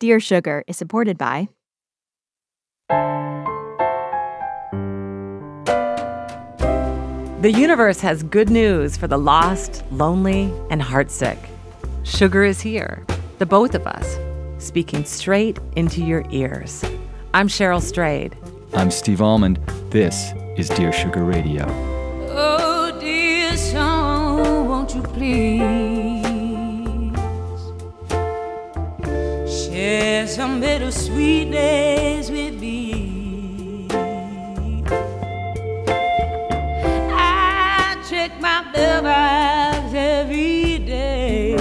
Dear Sugar is supported by The universe has good news for the lost, lonely, and heartsick. Sugar is here, the both of us, speaking straight into your ears. I'm Cheryl Strayed. I'm Steve Almond. This is Dear Sugar Radio. Oh, dear song, won't you please share some bittersweet days with me? I check my mailbox every day.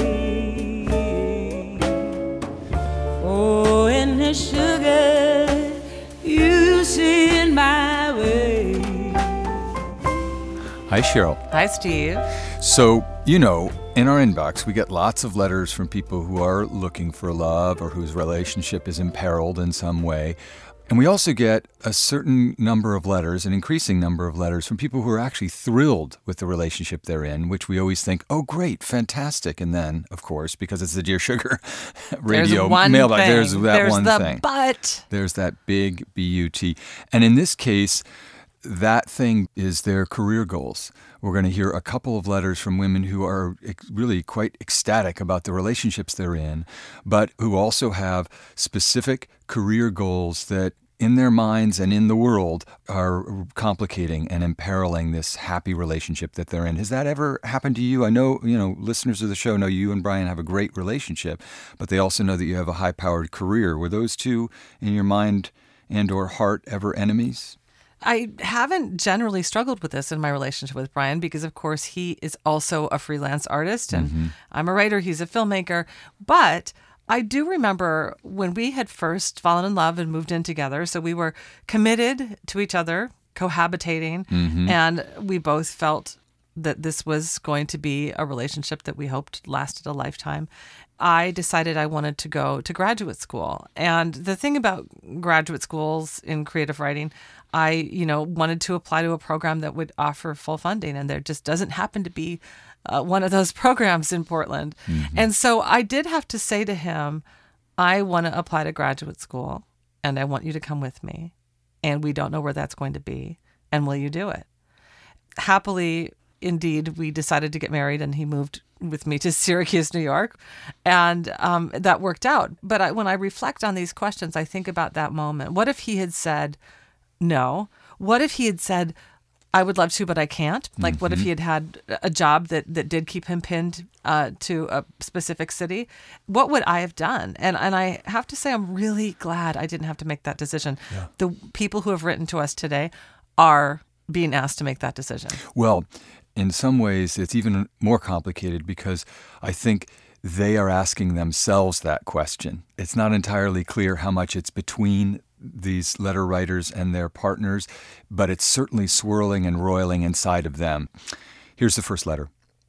Oh, and the sugar you send my way. Hi, Cheryl. Hi, Steve. So, in our inbox, we get lots of letters from people who are looking for love or whose relationship is imperiled in some way. And we also get a certain number of letters, an increasing number of letters from people who are actually thrilled with the relationship they're in, which we always think, oh, great, fantastic. And then, of course, because it's the Dear Sugar radio mailbox, there's that one thing. But. There's that big B-U-T. And in this case, that thing is their career goals. We're going to hear a couple of letters from women who are really quite ecstatic about the relationships they're in, but who also have specific career goals that in their minds and in the world are complicating and imperiling this happy relationship that they're in. Has that ever happened to you? I know, listeners of the show know you and Brian have a great relationship, but they also know that you have a high-powered career. Were those two in your mind and or heart ever enemies? I haven't generally struggled with this in my relationship with Brian because, of course, he is also a freelance artist and I'm a writer, he's a filmmaker. But I do remember when we had first fallen in love and moved in together. So we were committed to each other, cohabitating, and we both felt that this was going to be a relationship that we hoped lasted a lifetime. I decided I wanted to go to graduate school. And the thing about graduate schools in creative writing, I, wanted to apply to a program that would offer full funding. And there just doesn't happen to be one of those programs in Portland. And so I did have to say to him, I want to apply to graduate school and I want you to come with me. And we don't know where that's going to be. And will you do it? Happily, indeed, we decided to get married and he moved with me to Syracuse, New York. And that worked out. But when I reflect on these questions, I think about that moment. What if he had said no? What if he had said, I would love to, but I can't? Like, what if he had had a job that did keep him pinned to a specific city? What would I have done? And I have to say, I'm really glad I didn't have to make that decision. Yeah. The people who have written to us today are being asked to make that decision. Well, in some ways, it's even more complicated because I think they are asking themselves that question. It's not entirely clear how much it's between these letter writers and their partners, but it's certainly swirling and roiling inside of them. Here's the first letter.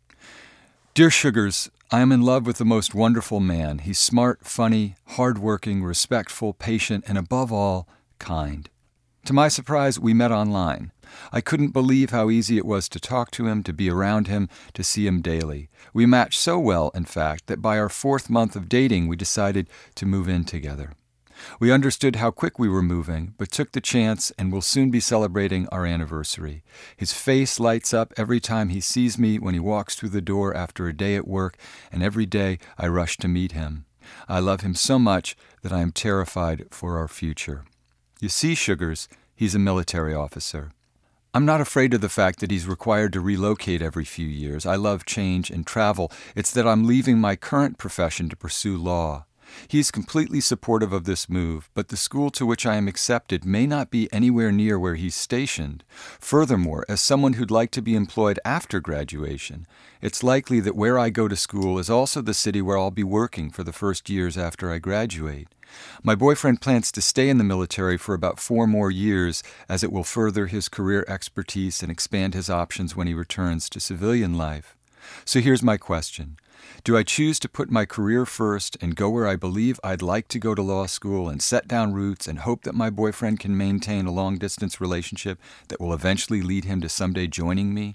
Dear Sugars, I am in love with the most wonderful man. He's smart, funny, hardworking, respectful, patient, and above all, kind. To my surprise, we met online. I couldn't believe how easy it was to talk to him, to be around him, to see him daily. We matched so well, in fact, that by our 4th month of dating, we decided to move in together. We understood how quick we were moving, but took the chance and will soon be celebrating our anniversary. His face lights up every time he sees me when he walks through the door after a day at work, and every day I rush to meet him. I love him so much that I am terrified for our future. You see, Sugars, he's a military officer. I'm not afraid of the fact that he's required to relocate every few years. I love change and travel. It's that I'm leaving my current profession to pursue law. He's completely supportive of this move, but the school to which I am accepted may not be anywhere near where he's stationed. Furthermore, as someone who'd like to be employed after graduation, it's likely that where I go to school is also the city where I'll be working for the first years after I graduate. My boyfriend plans to stay in the military for about 4 more years, as it will further his career expertise and expand his options when he returns to civilian life. So here's my question. Do I choose to put my career first and go where I believe I'd like to go to law school and set down roots and hope that my boyfriend can maintain a long-distance relationship that will eventually lead him to someday joining me?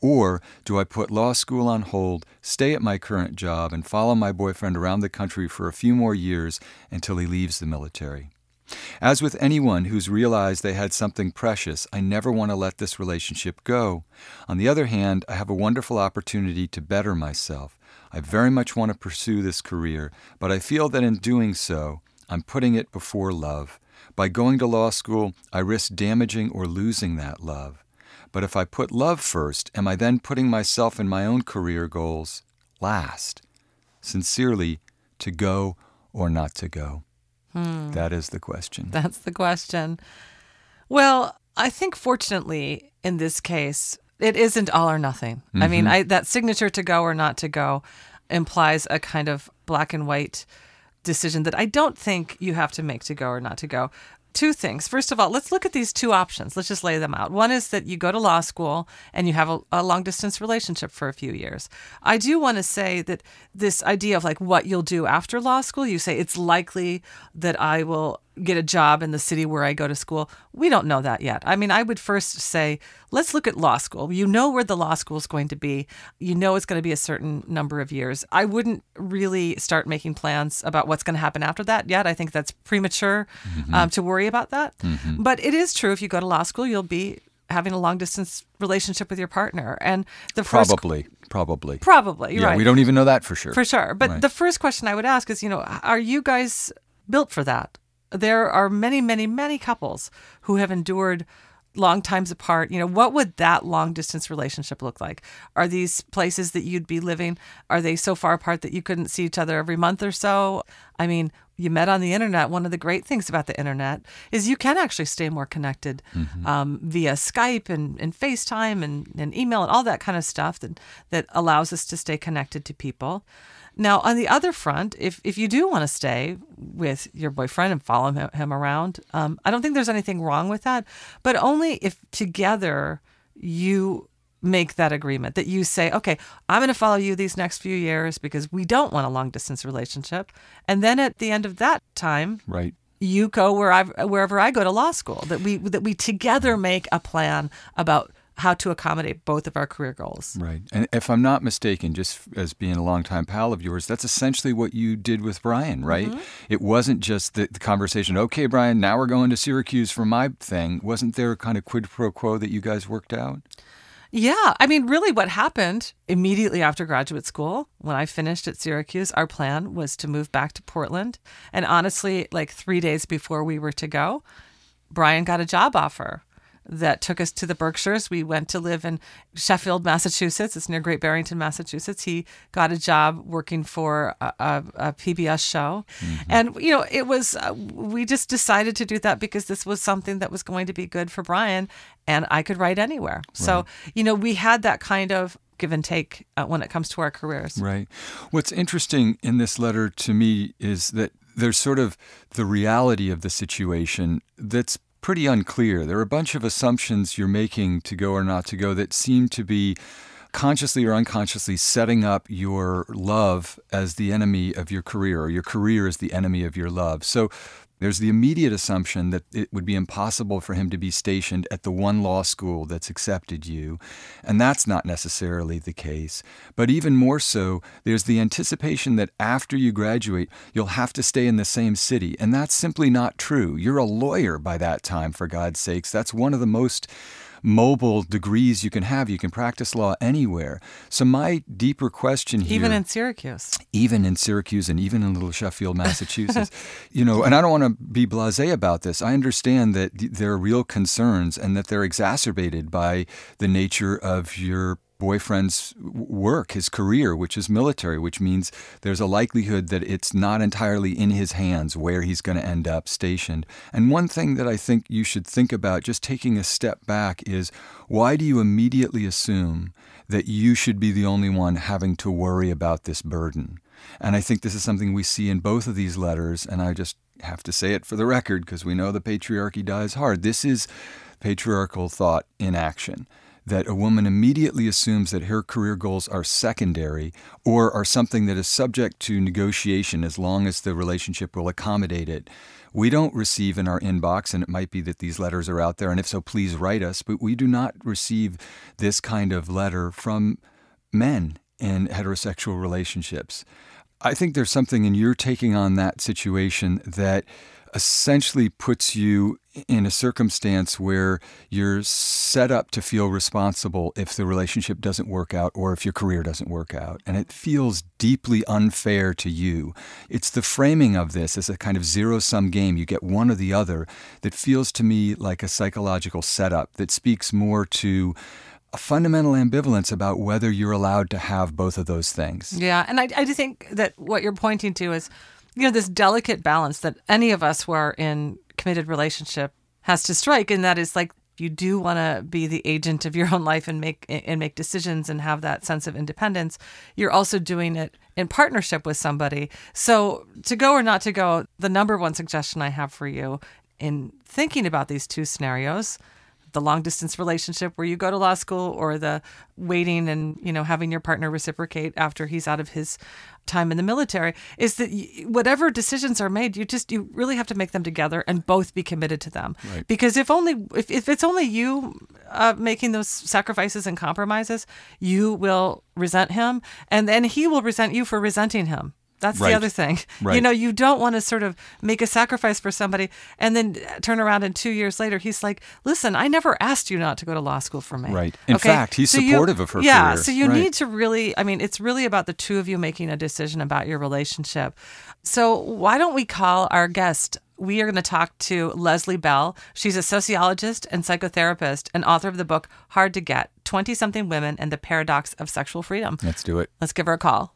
Or do I put law school on hold, stay at my current job, and follow my boyfriend around the country for a few more years until he leaves the military? As with anyone who's realized they had something precious, I never want to let this relationship go. On the other hand, I have a wonderful opportunity to better myself. I very much want to pursue this career, but I feel that in doing so, I'm putting it before love. By going to law school, I risk damaging or losing that love. But if I put love first, am I then putting myself and my own career goals last? Sincerely, to go or not to go? That is the question. That's the question. Well, I think fortunately in this case, it isn't all or nothing. I mean, that signature to go or not to go implies a kind of black and white decision that I don't think you have to make to go or not to go. Two things. First of all, let's look at these two options. Let's just lay them out. One is that you go to law school and you have a long-distance relationship for a few years. I do want to say that this idea of like what you'll do after law school, you say it's likely that I will get a job in the city where I go to school. We don't know that yet. I mean, I would first say, let's look at law school. You know where the law school is going to be. You know it's going to be a certain number of years. I wouldn't really start making plans about what's going to happen after that yet. I think that's premature to worry about that. But it is true, if you go to law school, you'll be having a long-distance relationship with your partner. And the first... Probably, you're right. We don't even know that for sure. For sure. But the first question I would ask is, are you guys built for that? There are many, many, many couples who have endured long times apart. What would that long distance relationship look like? Are these places that you'd be living, are they so far apart that you couldn't see each other every month or so? I mean, you met on the internet. One of the great things about the internet is you can actually stay more connected via Skype and FaceTime and email and all that kind of stuff that allows us to stay connected to people. Now, on the other front, if you do want to stay with your boyfriend and follow him around, I don't think there's anything wrong with that, but only if together you make that agreement, that you say, okay, I'm going to follow you these next few years because we don't want a long-distance relationship. And then at the end of that time, right, you go wherever I go to law school, that we together make a plan about how to accommodate both of our career goals. Right. And if I'm not mistaken, just as being a longtime pal of yours, that's essentially what you did with Brian, right? It wasn't just the conversation, okay, Brian, now we're going to Syracuse for my thing. Wasn't there a kind of quid pro quo that you guys worked out? Yeah. I mean, really what happened immediately after graduate school, when I finished at Syracuse, our plan was to move back to Portland. And honestly, like 3 days before we were to go, Brian got a job offer that took us to the Berkshires. We went to live in Sheffield, Massachusetts. It's near Great Barrington, Massachusetts. He got a job working for a PBS show. And, it was, we just decided to do that because this was something that was going to be good for Brian, and I could write anywhere. Right. So, we had that kind of give and take when it comes to our careers. Right. What's interesting in this letter to me is that there's sort of the reality of the situation that's pretty unclear. There are a bunch of assumptions you're making to go or not to go that seem to be consciously or unconsciously setting up your love as the enemy of your career, or your career as the enemy of your love. So there's the immediate assumption that it would be impossible for him to be stationed at the one law school that's accepted you, and that's not necessarily the case. But even more so, there's the anticipation that after you graduate, you'll have to stay in the same city, and that's simply not true. You're a lawyer by that time, for God's sakes. That's one of the most mobile degrees you can have. You can practice law anywhere. So my deeper question here... Even in Syracuse. Even in Syracuse and even in little Sheffield, Massachusetts. And I don't want to be blasé about this. I understand that there are real concerns and that they're exacerbated by the nature of your boyfriend's work, his career, which is military, which means there's a likelihood that it's not entirely in his hands where he's going to end up stationed. And one thing that I think you should think about, just taking a step back, is why do you immediately assume that you should be the only one having to worry about this burden? And I think this is something we see in both of these letters, and I just have to say it for the record because we know the patriarchy dies hard. This is patriarchal thought in action. that a woman immediately assumes that her career goals are secondary or are something that is subject to negotiation as long as the relationship will accommodate it. We don't receive in our inbox, and it might be that these letters are out there, and if so, please write us, but we do not receive this kind of letter from men in heterosexual relationships. I think there's something in your taking on that situation that essentially puts you in a circumstance where you're set up to feel responsible if the relationship doesn't work out or if your career doesn't work out. And it feels deeply unfair to you. It's the framing of this as a kind of zero-sum game. You get one or the other that feels to me like a psychological setup that speaks more to a fundamental ambivalence about whether you're allowed to have both of those things. Yeah, and I do think that what you're pointing to is, this delicate balance that any of us who are in committed relationship has to strike, and that is like you do want to be the agent of your own life and make decisions and have that sense of independence. You're also doing it in partnership with somebody. So to go or not to go, the number one suggestion I have for you in thinking about these two scenarios, the long distance relationship where you go to law school or the waiting and, having your partner reciprocate after he's out of his time in the military, is that whatever decisions are made, you really have to make them together and both be committed to them. Right. Because if it's only you making those sacrifices and compromises, you will resent him, and then he will resent you for resenting him. That's right. The other thing. Right. You don't want to sort of make a sacrifice for somebody and then turn around and 2 years later, he's like, listen, I never asked you not to go to law school for me. Right. In fact, he's supportive of her career. Yeah, so you right. need to really, it's really about the two of you making a decision about your relationship. So why don't we call our guest? We are going to talk to Leslie Bell. She's a sociologist and psychotherapist and author of the book Hard to Get, 20-something Women and the Paradox of Sexual Freedom. Let's do it. Let's give her a call.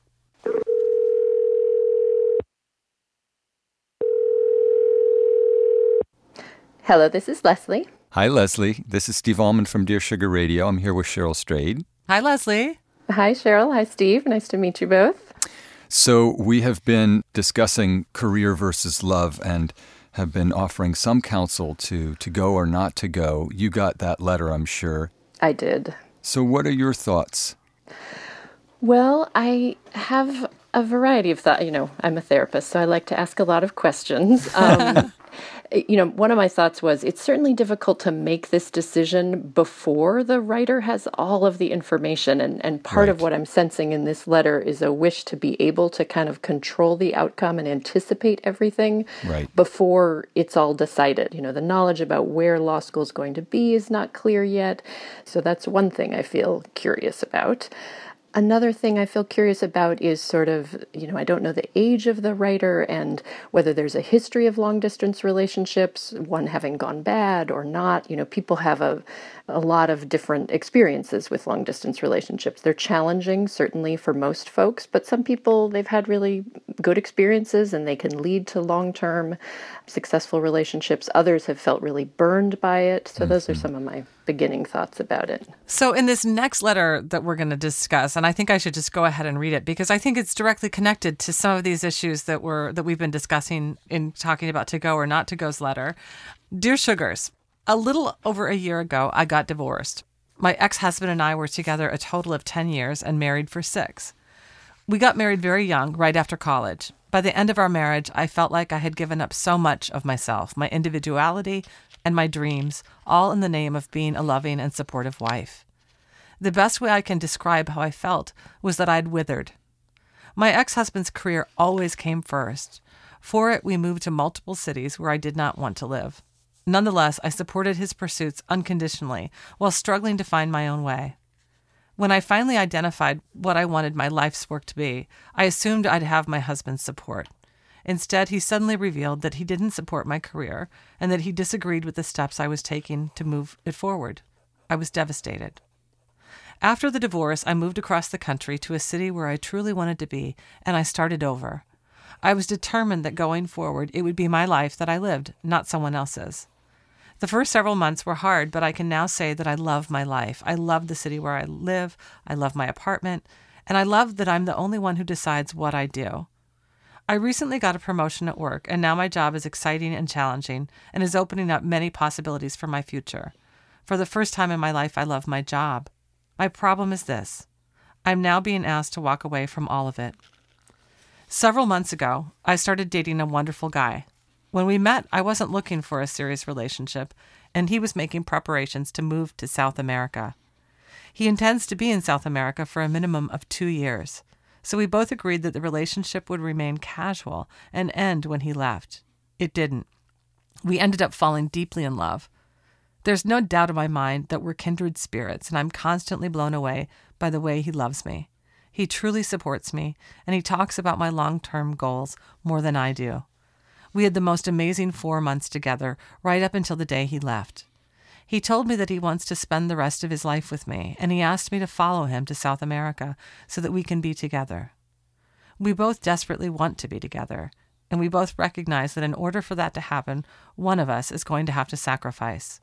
Hello, this is Leslie. Hi, Leslie. This is Steve Allman from Dear Sugar Radio. I'm here with Cheryl Strayed. Hi, Leslie. Hi, Cheryl. Hi, Steve. Nice to meet you both. So we have been discussing career versus love and have been offering some counsel to go or not to go. You got that letter, I'm sure. I did. So what are your thoughts? Well, I have a variety of thoughts. I'm a therapist, so I like to ask a lot of questions. One of my thoughts was it's certainly difficult to make this decision before the writer has all of the information. And part of what I'm sensing in this letter is a wish to be able to kind of control the outcome and anticipate everything before it's all decided. The knowledge about where law school is going to be is not clear yet. So that's one thing I feel curious about. Another thing I feel curious about is sort of, I don't know the age of the writer and whether there's a history of long-distance relationships, one having gone bad or not. People have a lot of different experiences with long-distance relationships. They're challenging, certainly for most folks, but some people, they've had really good experiences and they can lead to long-term successful relationships. Others have felt really burned by it. So those are some of my beginning thoughts about it. So in this next letter that we're going to discuss, and I think I should just go ahead and read it because I think it's directly connected to some of these issues that we've been discussing in talking about To Go or Not To Go's letter. Dear Sugars, a little over a year ago, I got divorced. My ex-husband and I were together a total of 10 years and married for 6. We got married very young, right after college. By the end of our marriage, I felt like I had given up so much of myself, my individuality and my dreams, all in the name of being a loving and supportive wife. The best way I can describe how I felt was that I'd withered. My ex-husband's career always came first. For it, we moved to multiple cities where I did not want to live. Nonetheless, I supported his pursuits unconditionally while struggling to find my own way. When I finally identified what I wanted my life's work to be, I assumed I'd have my husband's support. Instead, he suddenly revealed that he didn't support my career and that he disagreed with the steps I was taking to move it forward. I was devastated. After the divorce, I moved across the country to a city where I truly wanted to be, and I started over. I was determined that going forward, it would be my life that I lived, not someone else's. The first several months were hard, but I can now say that I love my life. I love the city where I live. I love my apartment. And I love that I'm the only one who decides what I do. I recently got a promotion at work, and now my job is exciting and challenging and is opening up many possibilities for my future. For the first time in my life, I love my job. My problem is this. I'm now being asked to walk away from all of it. Several months ago, I started dating a wonderful guy. When we met, I wasn't looking for a serious relationship, and he was making preparations to move to South America. He intends to be in South America for a minimum of 2 years, so we both agreed that the relationship would remain casual and end when he left. It didn't. We ended up falling deeply in love. There's no doubt in my mind that we're kindred spirits, and I'm constantly blown away by the way he loves me. He truly supports me, and he talks about my long-term goals more than I do. We had the most amazing 4 months together, right up until the day he left. He told me that he wants to spend the rest of his life with me, and he asked me to follow him to South America so that we can be together. We both desperately want to be together, and we both recognize that in order for that to happen, one of us is going to have to sacrifice.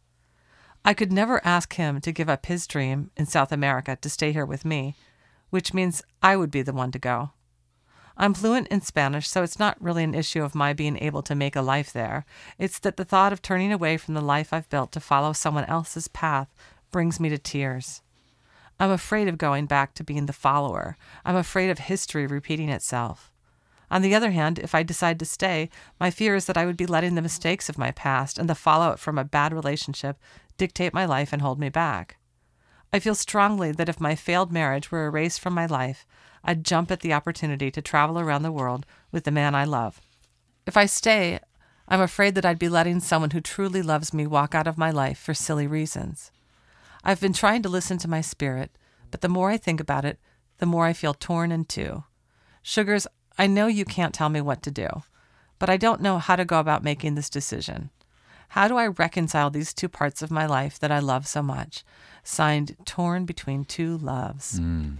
I could never ask him to give up his dream in South America to stay here with me, which means I would be the one to go. I'm fluent in Spanish, so it's not really an issue of my being able to make a life there. It's that the thought of turning away from the life I've built to follow someone else's path brings me to tears. I'm afraid of going back to being the follower. I'm afraid of history repeating itself. On the other hand, if I decide to stay, my fear is that I would be letting the mistakes of my past and the fallout from a bad relationship dictate my life and hold me back. I feel strongly that if my failed marriage were erased from my life, I'd jump at the opportunity to travel around the world with the man I love. If I stay, I'm afraid that I'd be letting someone who truly loves me walk out of my life for silly reasons. I've been trying to listen to my spirit, but the more I think about it, the more I feel torn in two. Sugars, I know you can't tell me what to do, but I don't know how to go about making this decision. How do I reconcile these two parts of my life that I love so much? Signed, Torn Between Two Loves.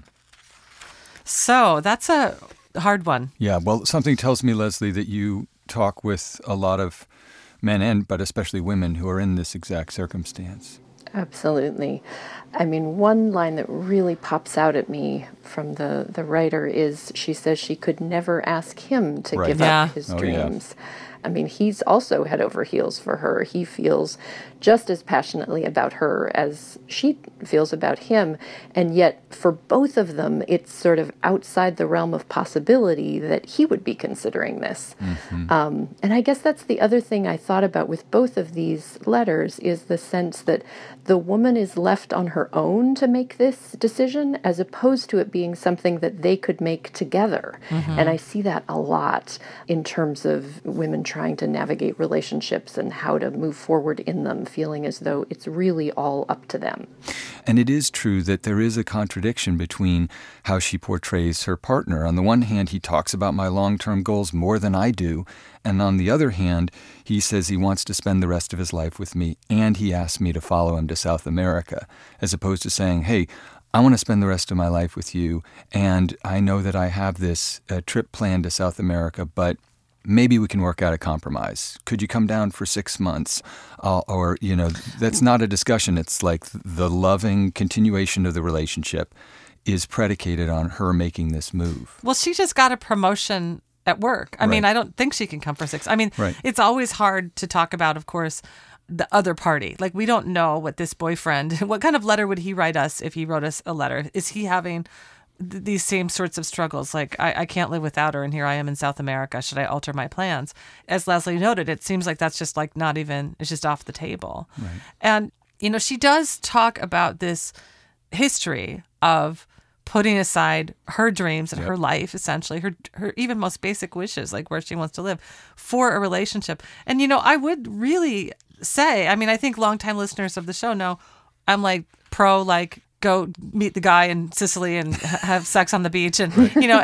So that's a hard one. Yeah, well, something tells me, Leslie, that you talk with a lot of men, but especially women, who are in this exact circumstance. Absolutely. I mean, one line that really pops out at me from the writer is she says she could never ask him to give up his dreams. Yeah. I mean, he's also head over heels for her. He feels just as passionately about her as she feels about him. And yet, for both of them, it's sort of outside the realm of possibility that he would be considering this. Mm-hmm. And I guess that's the other thing I thought about with both of these letters is the sense that the woman is left on her own to make this decision as opposed to it being something that they could make together. Mm-hmm. And I see that a lot in terms of women trying to navigate relationships and how to move forward in them, feeling as though it's really all up to them. And it is true that there is a contradiction between how she portrays her partner. On the one hand, he talks about my long-term goals more than I do. And on the other hand, he says he wants to spend the rest of his life with me, and he asked me to follow him to South America, as opposed to saying, hey, I want to spend the rest of my life with you, and I know that I have this trip planned to South America, but maybe we can work out a compromise. Could you come down for 6 months? Or, that's not a discussion. It's like the loving continuation of the relationship is predicated on her making this move. Well, she just got a promotion at work. I mean, I don't think she can come for 6. I mean, It's always hard to talk about, of course, the other party. Like, we don't know what this boyfriend, what kind of letter would he write us if he wrote us a letter? Is he having these same sorts of struggles? Like, I can't live without her, and here I am in South America. Should I alter my plans? As Leslie noted, it seems like that's just like not even, it's just off the table. Right. And, she does talk about this history of putting aside her dreams and her life, essentially, her even most basic wishes, like where she wants to live, for a relationship. And, I would really say, I mean, I think longtime listeners of the show know I'm like pro, like, go meet the guy in Sicily and have sex on the beach and,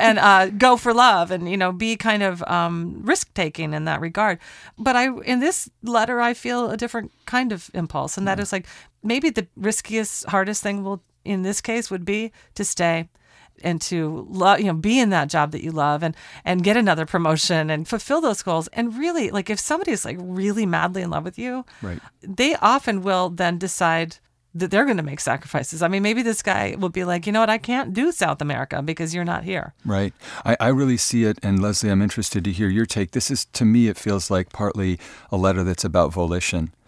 and go for love and, be kind of risk-taking in that regard. But in this letter, I feel a different kind of impulse. And that is like, maybe the riskiest, hardest thing in this case would be to stay and to be in that job that you love and get another promotion and fulfill those goals. And really, like, if somebody is like really madly in love with you, they often will then decide that they're going to make sacrifices. I mean, maybe this guy will be like, you know what, I can't do South America because you're not here. Right. I really see it. And Leslie, I'm interested to hear your take. This is, to me, it feels like partly a letter that's about volition.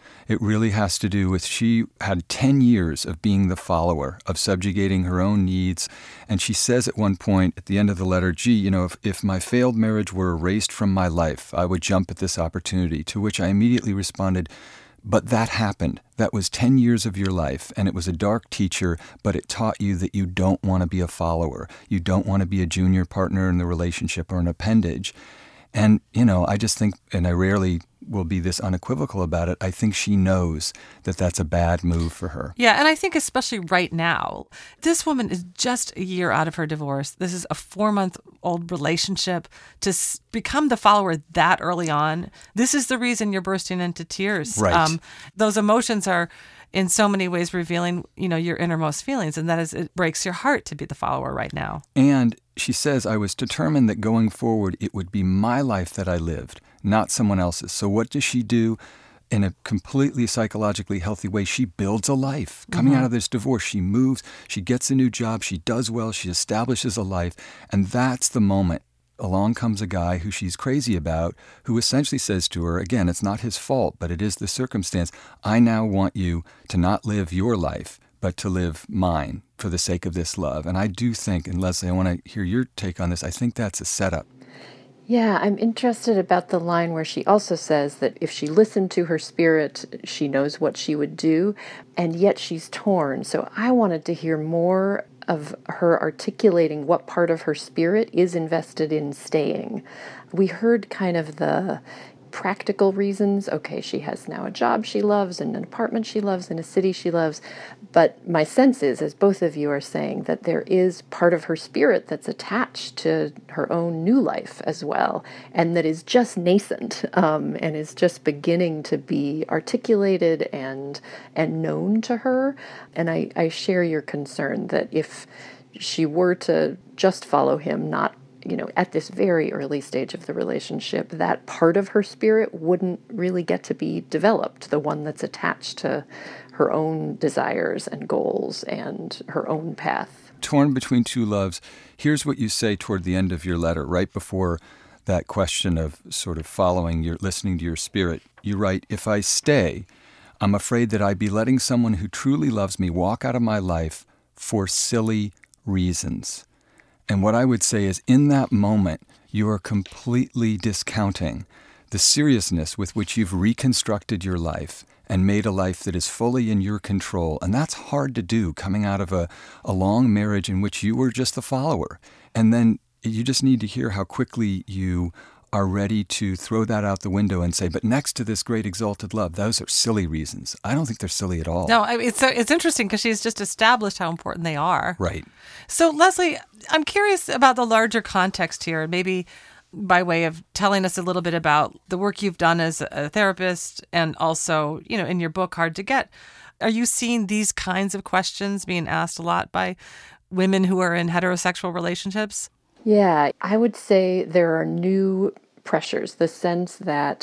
It really has to do with she had 10 years of being the follower, of subjugating her own needs. And she says at one point at the end of the letter, gee, if my failed marriage were erased from my life, I would jump at this opportunity. To which I immediately responded, but that happened. That was 10 years of your life, and it was a dark teacher, but it taught you that you don't want to be a follower. You don't want to be a junior partner in the relationship or an appendage. And, I just think, and I rarely will be this unequivocal about it, I think she knows that that's a bad move for her. Yeah, and I think especially right now, this woman is just a year out of her divorce. This is a 4-month-old relationship. To become the follower that early on, this is the reason you're bursting into tears. Right. Those emotions are in so many ways revealing, your innermost feelings, and that is, it breaks your heart to be the follower right now. And she says, I was determined that going forward, it would be my life that I lived, not someone else's. So what does she do? In a completely psychologically healthy way, she builds a life. Coming out of this divorce, she moves, she gets a new job, she does well, she establishes a life, and that's the moment. Along comes a guy who she's crazy about, who essentially says to her, again, it's not his fault, but it is the circumstance. I now want you to not live your life, but to live mine for the sake of this love. And I do think, and Leslie, I want to hear your take on this, I think that's a setup. Yeah, I'm interested about the line where she also says that if she listened to her spirit, she knows what she would do, and yet she's torn. So I wanted to hear more of her articulating what part of her spirit is invested in staying. We heard kind of the practical reasons. Okay, she has now a job she loves and an apartment she loves in a city she loves. But my sense is, as both of you are saying, that there is part of her spirit that's attached to her own new life as well, and that is just nascent and is just beginning to be articulated and known to her. And I share your concern that if she were to just follow him, not at this very early stage of the relationship, that part of her spirit wouldn't really get to be developed, the one that's attached to her own desires and goals and her own path. Torn between two loves, here's what you say toward the end of your letter, right before that question of sort of listening to your spirit. You write, if I stay, I'm afraid that I'd be letting someone who truly loves me walk out of my life for silly reasons. And what I would say is, in that moment, you are completely discounting the seriousness with which you've reconstructed your life and made a life that is fully in your control. And that's hard to do, coming out of a long marriage in which you were just the follower. And then you just need to hear how quickly you are ready to throw that out the window and say, but next to this great exalted love, those are silly reasons. I don't think they're silly at all. No, it's interesting because she's just established how important they are. Right. So, Leslie, I'm curious about the larger context here, and maybe by way of telling us a little bit about the work you've done as a therapist and also, in your book, Hard to Get. Are you seeing these kinds of questions being asked a lot by women who are in heterosexual relationships? Yeah, I would say there are new pressures, the sense that,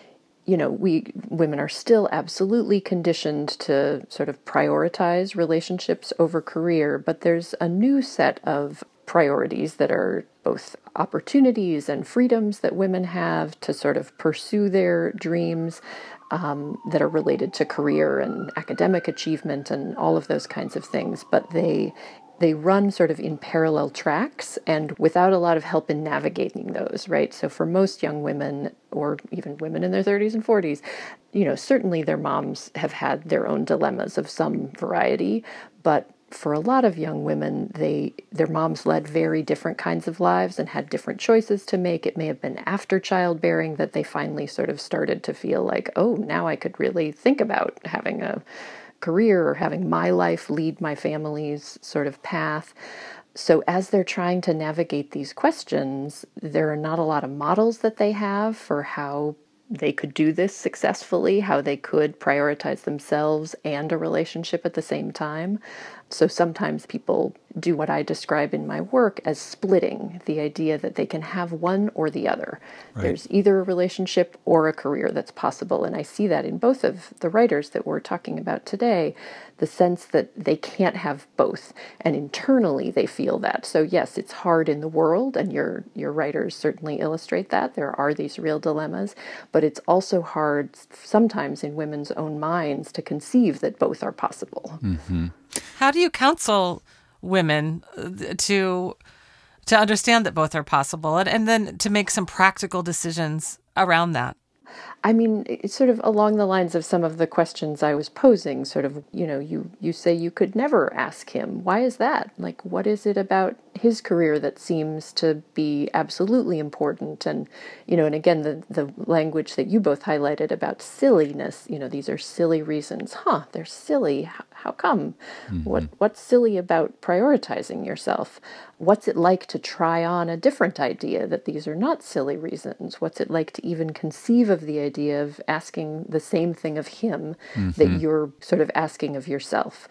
we women are still absolutely conditioned to sort of prioritize relationships over career, but there's a new set of priorities that are both opportunities and freedoms that women have to sort of pursue their dreams that are related to career and academic achievement and all of those kinds of things, but they run sort of in parallel tracks and without a lot of help in navigating those, right? So for most young women, or even women in their 30s and 40s, certainly their moms have had their own dilemmas of some variety, but for a lot of young women, their moms led very different kinds of lives and had different choices to make. It may have been after childbearing that they finally sort of started to feel like, oh, now I could really think about having a career or having my life lead my family's sort of path. So as they're trying to navigate these questions, there are not a lot of models that they have for how they could do this successfully, how they could prioritize themselves and a relationship at the same time. So sometimes people do what I describe in my work as splitting, the idea that they can have one or the other. Right. There's either a relationship or a career that's possible. And I see that in both of the writers that we're talking about today, the sense that they can't have both. And internally they feel that. So yes, it's hard in the world, and your writers certainly illustrate that. There are these real dilemmas, but it's also hard sometimes in women's own minds to conceive that both are possible. Mm-hmm. How do you counsel women to understand that both are possible and then to make some practical decisions around that? I mean, it's sort of along the lines of some of the questions I was posing, sort of, you say you could never ask him. Why is that? Like, what is it about his career that seems to be absolutely important? And, and again, the language that you both highlighted about silliness, these are silly reasons. They're silly. How come? Mm-hmm. What's silly about prioritizing yourself? What's it like to try on a different idea that these are not silly reasons? What's it like to even conceive of the idea of asking the same thing of him that you're sort of asking of yourself?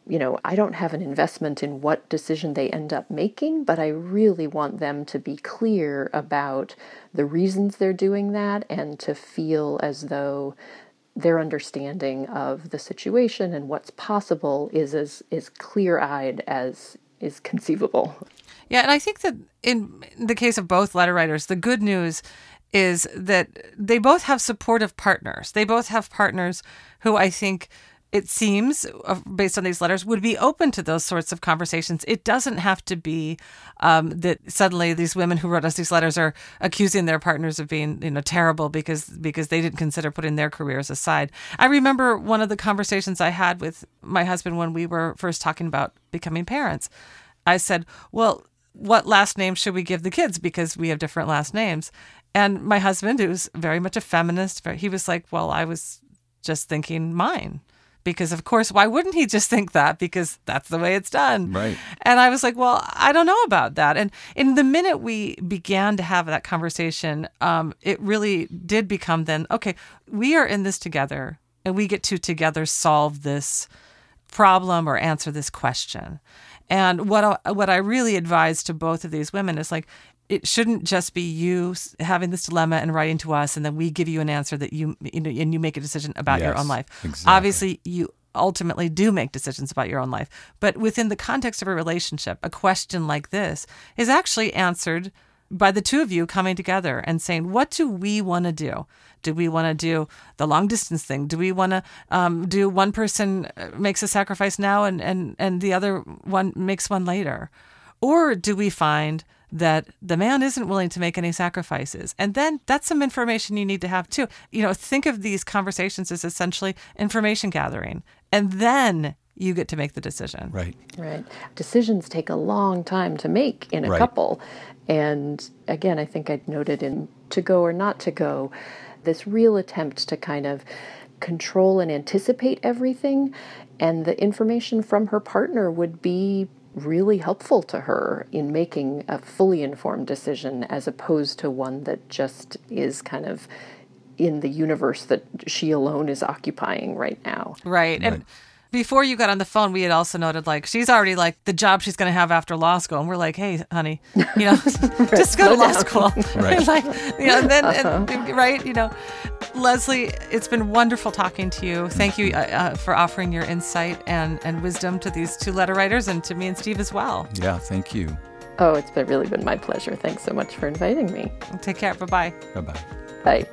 I don't have an investment in what decision they end up making, but I really want them to be clear about the reasons they're doing that and to feel as though their understanding of the situation and what's possible is as clear-eyed as is conceivable. Yeah, and I think that in the case of both letter writers, the good news is that they both have supportive partners. They both have partners who I think it seems, based on these letters, would be open to those sorts of conversations. It doesn't have to be that suddenly these women who wrote us these letters are accusing their partners of being, terrible because they didn't consider putting their careers aside. I remember one of the conversations I had with my husband when we were first talking about becoming parents. I said, well, what last name should we give the kids? Because we have different last names. And my husband, who's very much a feminist, he was like, well, I was just thinking mine. Because, of course, why wouldn't he just think that? Because that's the way it's done. Right. And I was like, well, I don't know about that. And in the minute we began to have that conversation, it really did become then, okay, we are in this together, and we get to together solve this problem or answer this question. And what I really advise to both of these women is like, it shouldn't just be you having this dilemma and writing to us, and then we give you an answer that and you make a decision about your own life. Exactly. Obviously, you ultimately do make decisions about your own life. But within the context of a relationship, a question like this is actually answered by the two of you coming together and saying, what do we want to do? Do we want to do the long distance thing? Do we want to do one person makes a sacrifice now and the other one makes one later? Or do we find that the man isn't willing to make any sacrifices? And then that's some information you need to have too. Think of these conversations as essentially information gathering. And then you get to make the decision. Right. Decisions take a long time to make in a couple. And again, I think I'd noted in To Go or Not to Go, this real attempt to kind of control and anticipate everything. And the information from her partner would be really helpful to her in making a fully informed decision, as opposed to one that just is kind of in the universe that she alone is occupying right now. Right. And before you got on the phone, we had also noted, like, she's already like the job she's going to have after law school. And we're like, hey, honey, just go to law school. Right. Like, and then, right. Leslie, it's been wonderful talking to you. Thank you for offering your insight and wisdom to these two letter writers and to me and Steve as well. Yeah, thank you. Oh, it's really been my pleasure. Thanks so much for inviting me. Take care. Bye-bye. Bye-bye. Bye.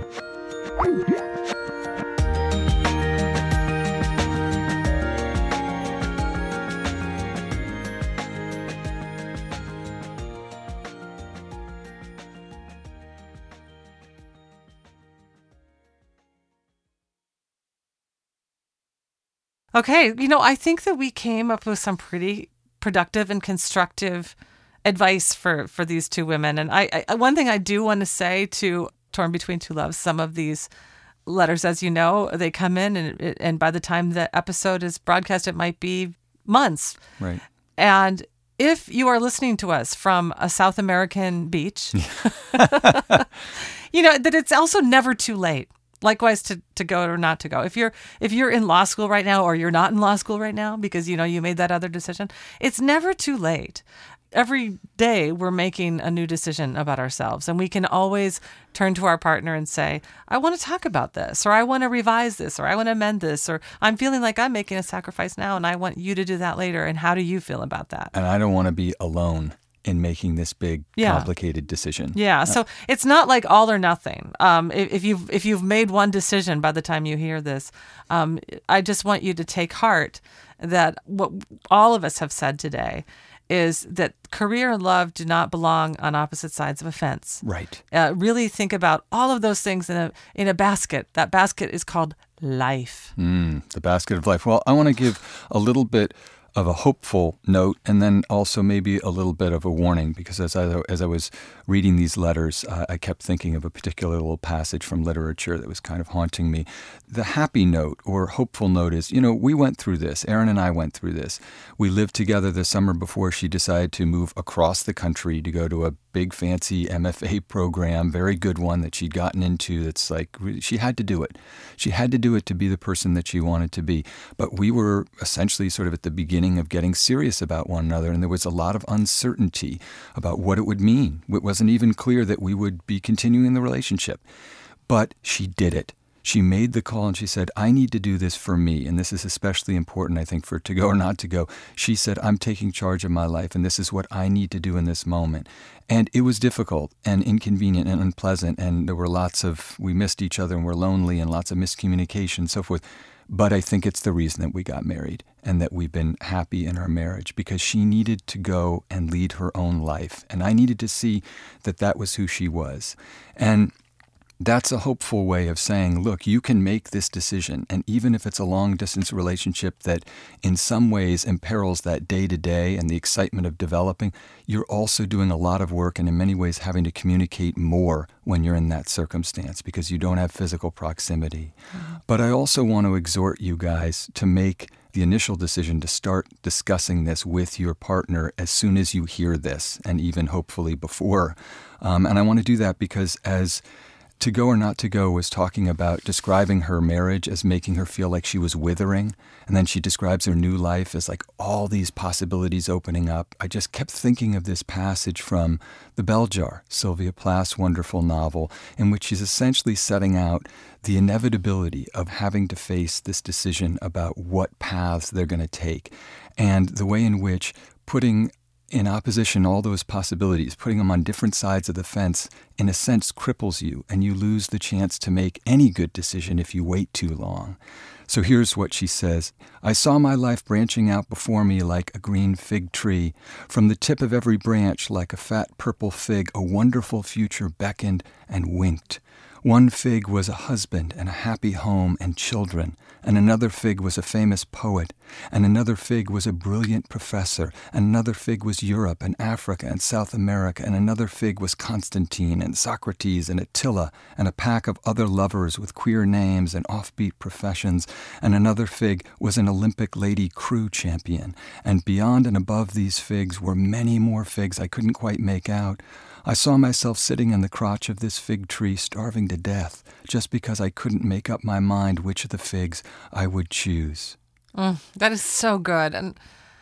Okay, I think that we came up with some pretty productive and constructive advice for these two women. And I one thing I do want to say to Torn Between Two Loves, some of these letters, as you know, they come in and by the time the episode is broadcast, it might be months. Right. And if you are listening to us from a South American beach, that it's also never too late. Likewise, to go or not to go. If you're in law school right now, or you're not in law school right now because you made that other decision, it's never too late. Every day we're making a new decision about ourselves, and we can always turn to our partner and say, I want to talk about this, or I want to revise this, or I want to amend this, or I'm feeling like I'm making a sacrifice now and I want you to do that later. And how do you feel about that? And I don't want to be alone in making this big, complicated decision. Yeah. So it's not like all or nothing. If you've made one decision by the time you hear this, I just want you to take heart that what all of us have said today is that career and love do not belong on opposite sides of a fence. Right. Really think about all of those things in a basket. That basket is called life. The basket of life. Well, I want to give a little bit of a hopeful note, and then also maybe a little bit of a warning, because as I was reading these letters, I kept thinking of a particular little passage from literature that was kind of haunting me. The happy note or hopeful note is, we went through this. Erin and I went through this. We lived together the summer before she decided to move across the country to go to a big fancy MFA program, very good one that she'd gotten into. That's like, she had to do it. She had to do it to be the person that she wanted to be. But we were essentially sort of at the beginning of getting serious about one another, and there was a lot of uncertainty about what it would mean. It wasn't even clear that we would be continuing the relationship. But she did it. She made the call and she said, I need to do this for me. And this is especially important, I think, for to go or not to go. She said, I'm taking charge of my life, and this is what I need to do in this moment. And it was difficult and inconvenient and unpleasant. And there were we missed each other and were lonely and lots of miscommunication and so forth. But I think it's the reason that we got married and that we've been happy in our marriage, because she needed to go and lead her own life. And I needed to see that that was who she was. And that's a hopeful way of saying, look, you can make this decision. And even if it's a long-distance relationship that in some ways imperils that day-to-day and the excitement of developing, you're also doing a lot of work and in many ways having to communicate more when you're in that circumstance because you don't have physical proximity. Mm-hmm. But I also want to exhort you guys to make the initial decision to start discussing this with your partner as soon as you hear this, and even hopefully before. And I want to do that because as To Go or Not to Go was talking about describing her marriage as making her feel like she was withering. And then she describes her new life as like all these possibilities opening up. I just kept thinking of this passage from The Bell Jar, Sylvia Plath's wonderful novel, in which she's essentially setting out the inevitability of having to face this decision about what paths they're going to take, and the way in which putting in opposition all those possibilities, putting them on different sides of the fence, in a sense cripples you, and you lose the chance to make any good decision if you wait too long. So here's what she says. I saw my life branching out before me like a green fig tree. From the tip of every branch, like a fat purple fig, a wonderful future beckoned and winked. One fig was a husband and a happy home and children, and another fig was a famous poet, and another fig was a brilliant professor, and another fig was Europe and Africa and South America, and another fig was Constantine and Socrates and Attila, and a pack of other lovers with queer names and offbeat professions, and another fig was an Olympic lady crew champion, and beyond and above these figs were many more figs I couldn't quite make out. I saw myself sitting in the crotch of this fig tree starving to death just because I couldn't make up my mind which of the figs I would choose. That is so good. And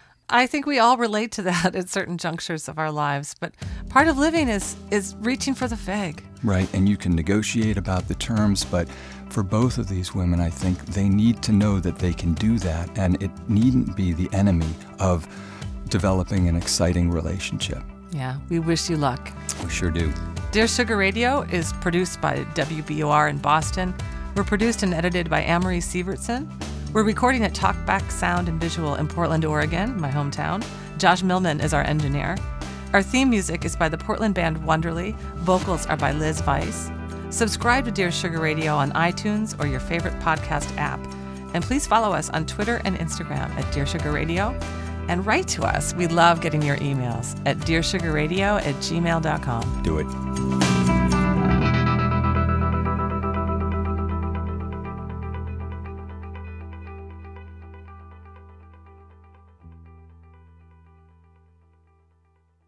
I think we all relate to that at certain junctures of our lives. But part of living is reaching for the fig. Right, and you can negotiate about the terms, but for both of these women, I think they need to know that they can do that, and it needn't be the enemy of developing an exciting relationship. Yeah, we wish you luck. We sure do. Dear Sugar Radio is produced by WBOR in Boston. We're produced and edited by Amory Sievertson. We're recording at Talkback Sound and Visual in Portland, Oregon, my hometown. Josh Millman is our engineer. Our theme music is by the Portland band Wonderly. Vocals are by Liz Weiss. Subscribe to Dear Sugar Radio on iTunes or your favorite podcast app. And please follow us on Twitter and Instagram at Dear Sugar Radio. And write to us. We love getting your emails at dearsugarradio@gmail.com. Do it.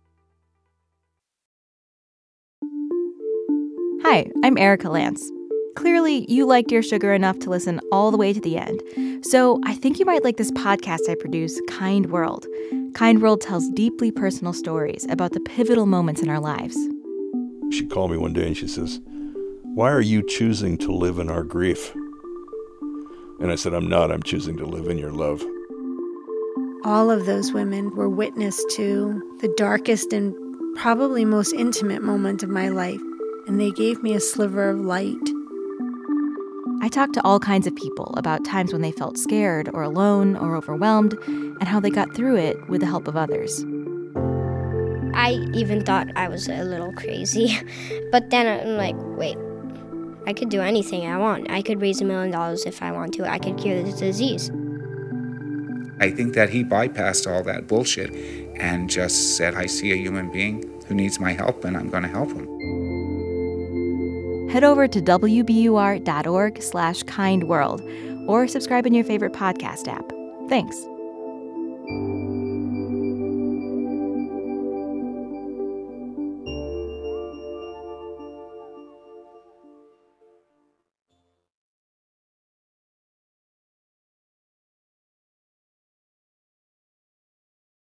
Hi, I'm Erica Lance. Clearly, you liked your sugar enough to listen all the way to the end. So I think you might like this podcast I produce, Kind World. Kind World tells deeply personal stories about the pivotal moments in our lives. She called me one day and she says, "Why are you choosing to live in our grief?" And I said, "I'm not. I'm choosing to live in your love." All of those women were witness to the darkest and probably most intimate moment of my life, and they gave me a sliver of light. I talked to all kinds of people about times when they felt scared or alone or overwhelmed and how they got through it with the help of others. I even thought I was a little crazy, but then I'm like, wait, I could do anything I want. I could raise $1 million if I want to. I could cure this disease. I think that he bypassed all that bullshit and just said, I see a human being who needs my help and I'm going to help him. Head over to wbur.org/kindworld or subscribe in your favorite podcast app. Thanks.